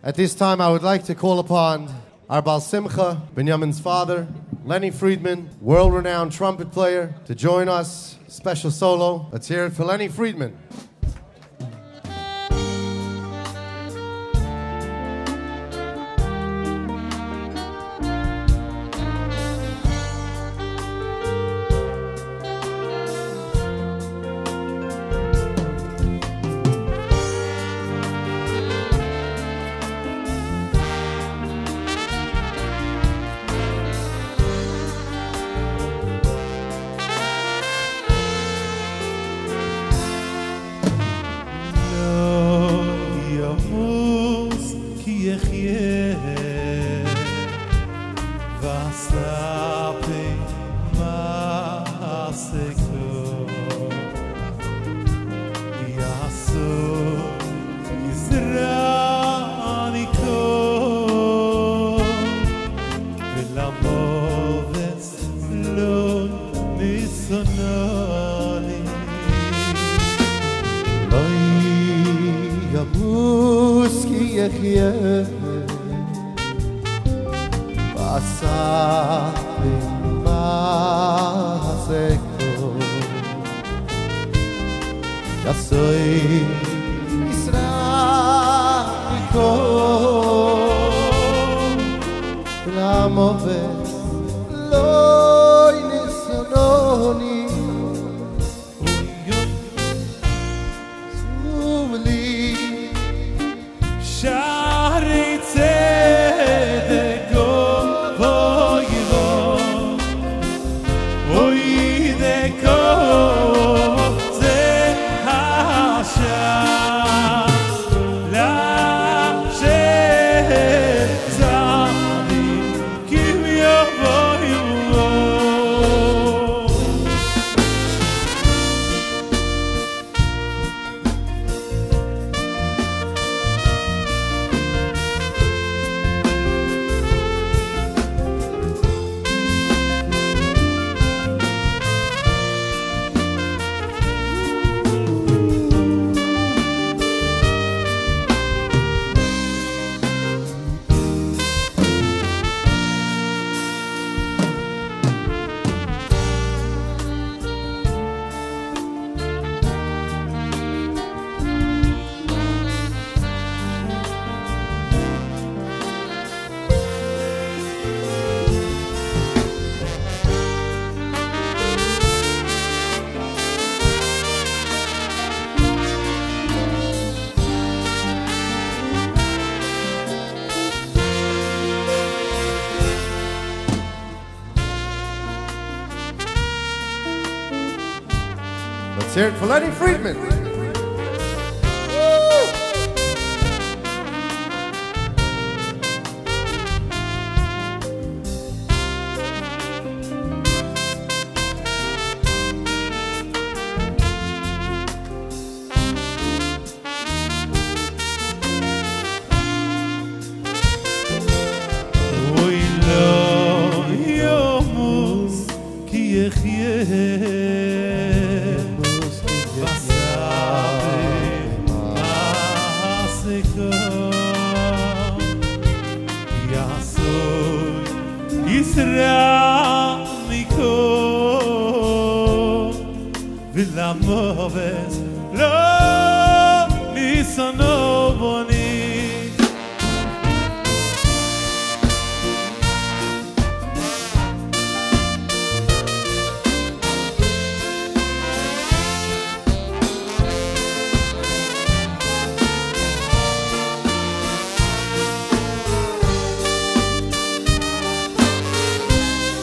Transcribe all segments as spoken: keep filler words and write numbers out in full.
At this time, I would like to call upon our Baal Simcha, Benjamin's father, Lenny Friedman, world-renowned trumpet player, to join us. Special solo. Let's hear it for Lenny Friedman. Let's hear it for Lenny Friedman.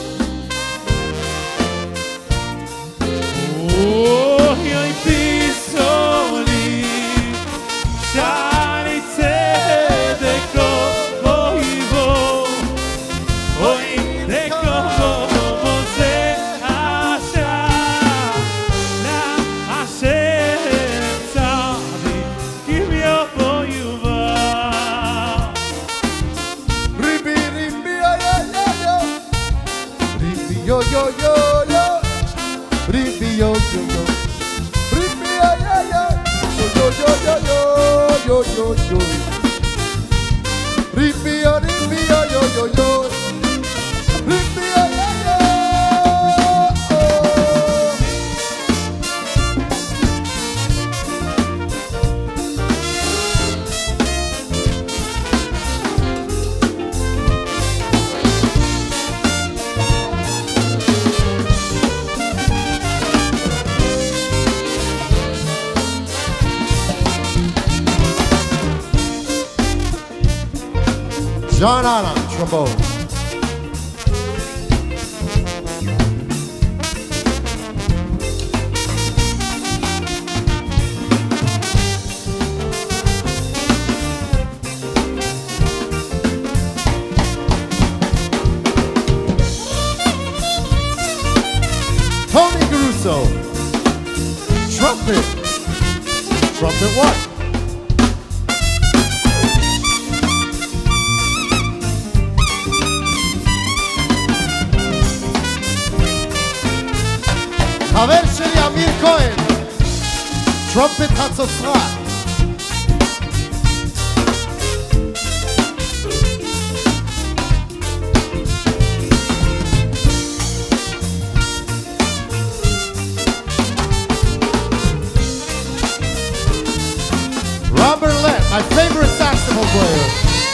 Oh, yeah, peace. Ripio, ripio, yo, yo, yo. Ripio, yo, yo. John Anna, trombone. Tony Caruso, trumpet. Trumpet one. חבר שלי אמיר כהן, טרומפט הצוצרה. Robert Lett, my favorite saxophone player.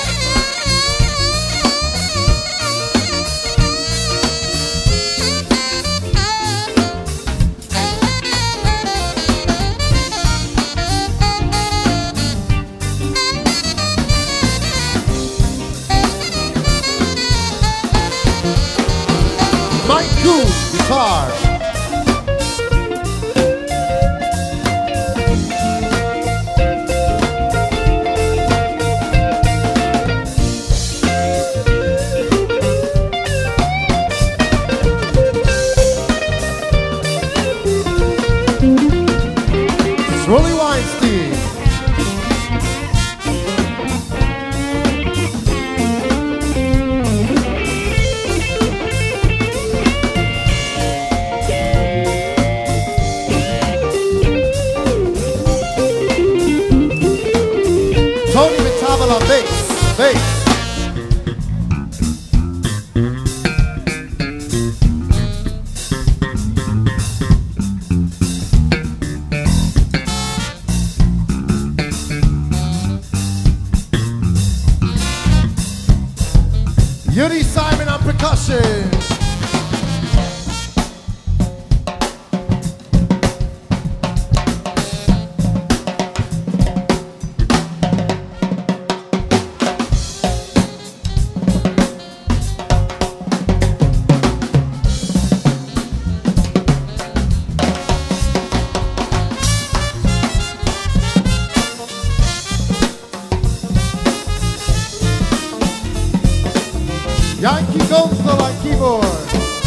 Mike Gould, guitar. Rolly Weinstein. Tony Metabala bass, bass. Yuri Simon on percussion. Yankee Goldstone on keyboard.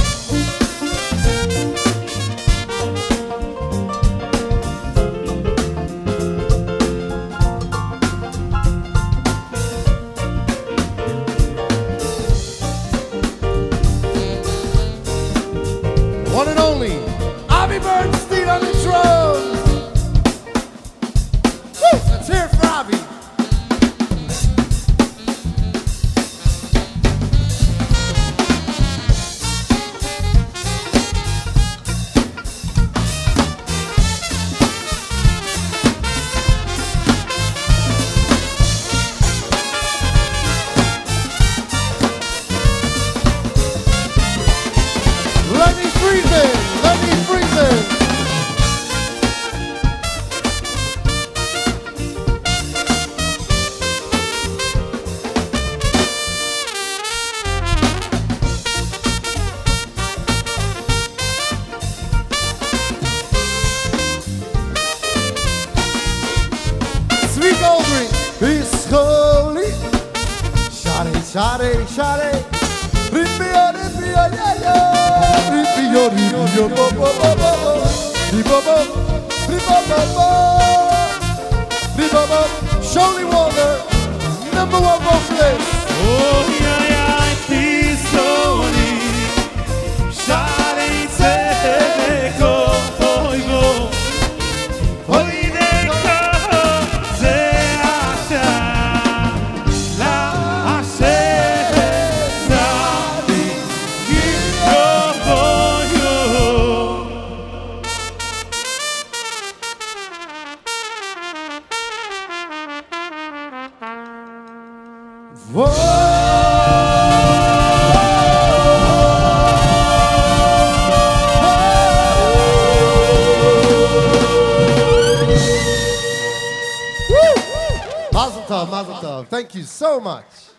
One and only, Avi Bernstein on the drums. Woo! Let's hear it for Avi. Lenny Friedman, Lenny Friedman. Sweet Goldring, he's holy. Shawty, shawty, shawty. Ripio, ripio, yeah, yeah. Ripio, ripio, bo, bo, bo, bo, bo. Ribo, bo, ribo, bo, bo. Ribo, bo. Shirley Walder, number one vocalist. Oh, yeah, yeah, he's holy. Shawty, teko, oi, go. Oi, deko, ze, asha. La, Mazel tov, mazel tov. Thank you so much.